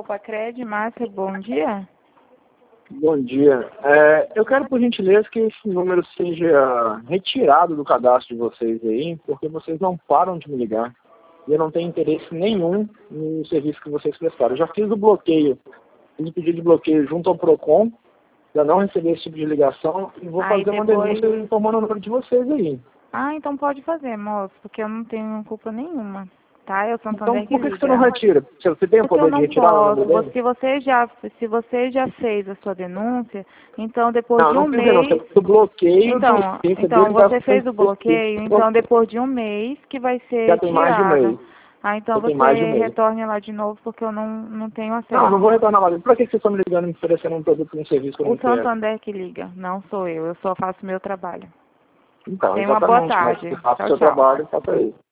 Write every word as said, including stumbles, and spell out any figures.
Copacred, Márcia, bom dia. Bom dia. É, eu quero, por gentileza, que esse número seja retirado do cadastro de vocês aí, porque vocês não param de me ligar. E eu não tenho interesse nenhum no serviço que vocês prestaram. Eu já fiz o bloqueio, fiz o pedido de bloqueio junto ao PROCON, para não receber esse tipo de ligação, e vou Aí fazer uma depois... denúncia informando o número de vocês aí. Ah, então pode fazer, moço, porque eu não tenho culpa nenhuma, tá? Eu sou Então, Santander que por que liga. você não retira? Se você tem o Porque eu poder de não retirar o posso. número dele? Se você já, se você já fez a sua denúncia, então depois Não, de não um fiz denúncia. mês... O bloqueio Então, do receber então você ligações fez o bloqueio, então específicas. depois de um mês que vai Já ser tem mais de um tirada. mês. Ah, então Já tem você mais de um mês. retorne lá de novo porque eu não, não tenho Não, não acesso. vou retornar mais. Por que vocês estão me ligando e me oferecendo um produto e um serviço que eu O não quero? Santander que liga, não sou eu, eu só faço meu trabalho. Então, Tenha uma boa exatamente. Mas tarde. se faça o Tchau, seu tchau. trabalho, faça isso.